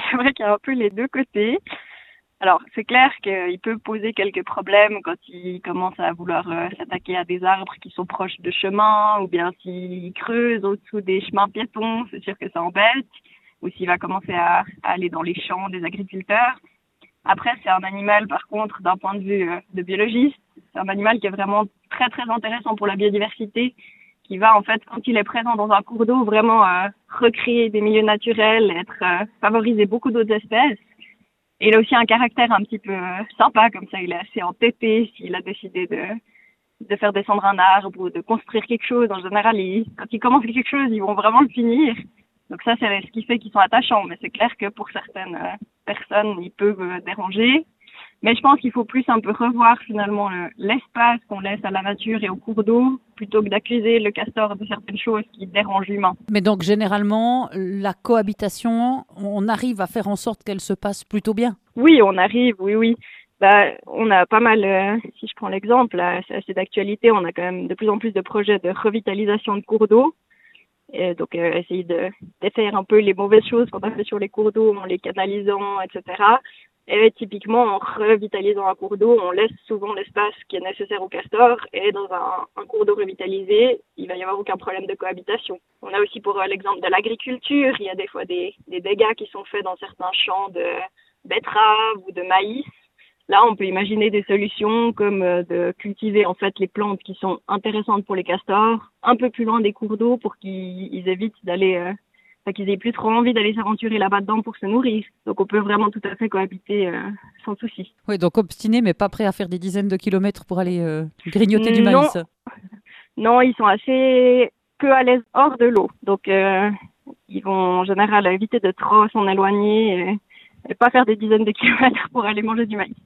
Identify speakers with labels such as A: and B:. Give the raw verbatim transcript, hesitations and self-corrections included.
A: c'est vrai qu'il y a un peu les deux côtés. Alors, c'est clair qu'il peut poser quelques problèmes quand il commence à vouloir euh, s'attaquer à des arbres qui sont proches de chemins, ou bien s'il creuse au-dessous des chemins piétons, c'est sûr que ça embête, ou s'il va commencer à, à aller dans les champs des agriculteurs. Après, c'est un animal, par contre, d'un point de vue euh, de biologiste, c'est un animal qui est vraiment très très intéressant pour la biodiversité, qui va en fait, quand il est présent dans un cours d'eau, vraiment euh, recréer des milieux naturels, être euh, favoriser beaucoup d'autres espèces. Et il a aussi un caractère un petit peu euh, sympa, comme ça il est assez entêté s'il a décidé de, de faire descendre un arbre ou de construire quelque chose. En général, il, quand ils commencent quelque chose, ils vont vraiment le finir. Donc ça, c'est ce qui fait qu'ils sont attachants. Mais c'est clair que pour certaines euh, personnes, ils peuvent euh, déranger. Mais je pense qu'il faut plus un peu revoir finalement le, l'espace qu'on laisse à la nature et aux cours d'eau, plutôt que d'accuser le castor de certaines choses qui dérangent l'humain.
B: Mais donc, généralement, la cohabitation, on arrive à faire en sorte qu'elle se passe plutôt bien.
A: Oui, on arrive, oui, oui. Bah, on a pas mal, euh, si je prends l'exemple, là, c'est assez d'actualité, on a quand même de plus en plus de projets de revitalisation de cours d'eau. Et donc, euh, essayer de, de faire un peu les mauvaises choses qu'on a fait sur les cours d'eau en les canalisant, et cetera. Et typiquement, en revitalisant un cours d'eau, on laisse souvent l'espace qui est nécessaire au castor. Et dans un, un cours d'eau revitalisé, il va y avoir aucun problème de cohabitation. On a aussi pour euh, l'exemple de l'agriculture, il y a des fois des, des dégâts qui sont faits dans certains champs de betteraves ou de maïs. Là, on peut imaginer des solutions comme euh, de cultiver en fait les plantes qui sont intéressantes pour les castors un peu plus loin des cours d'eau pour qu'ils évitent d'aller... Euh, Enfin, qu'ils aient plus trop envie d'aller s'aventurer là-bas dedans pour se nourrir. Donc on peut vraiment tout à fait cohabiter euh, sans souci.
B: Oui, donc obstiné, mais pas prêt à faire des dizaines de kilomètres pour aller euh, grignoter du
A: Non,
B: maïs.
A: non, ils sont assez peu à l'aise hors de l'eau. Donc euh, ils vont en général éviter de trop s'en éloigner et, et pas faire des dizaines de kilomètres pour aller manger du maïs.